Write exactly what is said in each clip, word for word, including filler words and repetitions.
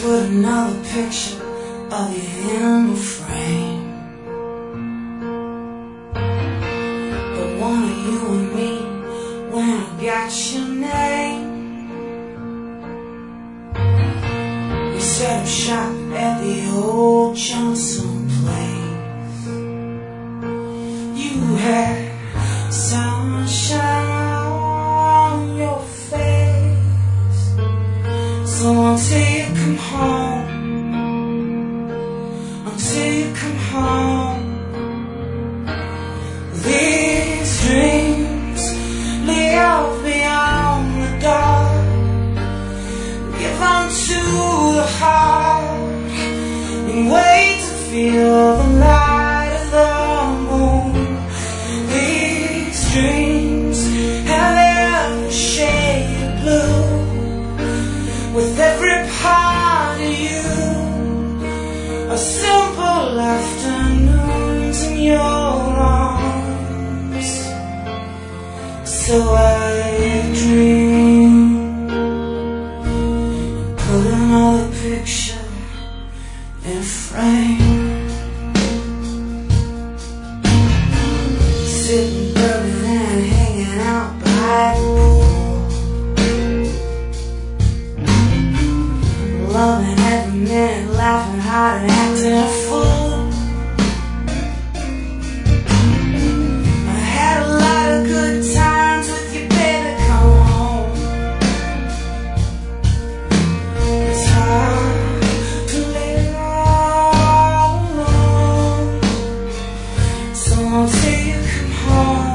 put another picture of you in the frame. The one of you and me when I got your name. We set up shop at the old Johnson place. You had sunshine on your face. So until you come home, until you come home, these dreams live beyond the dark. Give unto the heart and wait to feel the light of the moon. These dreams have every shade of blue. With every part of you, a simple afternoons in your arms. So I dream and put another picture in a frame. Sitting bourbon and hanging out by the pool, loving every minute, laughing hard and acting a fool. I had a lot of good times with you, baby, come home. It's hard to live all alone. So until you come home,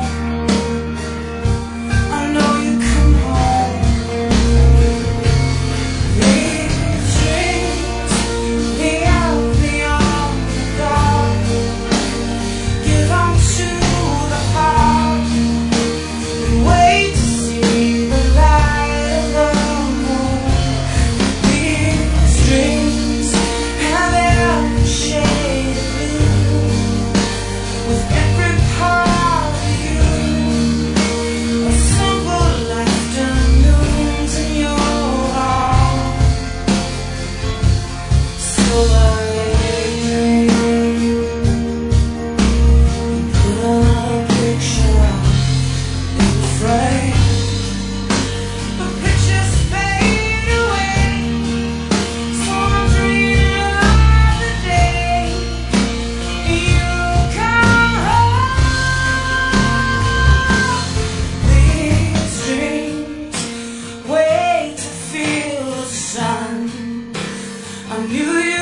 I know you come home. These dreams beyond, beyond the dark. Give unto the heart and wait to see the light of the moon. These dreams have every shade of blue. With every part of you, a simple afternoons in your arms. So I dream and put another picture in the frame. The pictures fade away, so I'm dreaming of the day you come home. These dreams wait to feel the sun. I knew you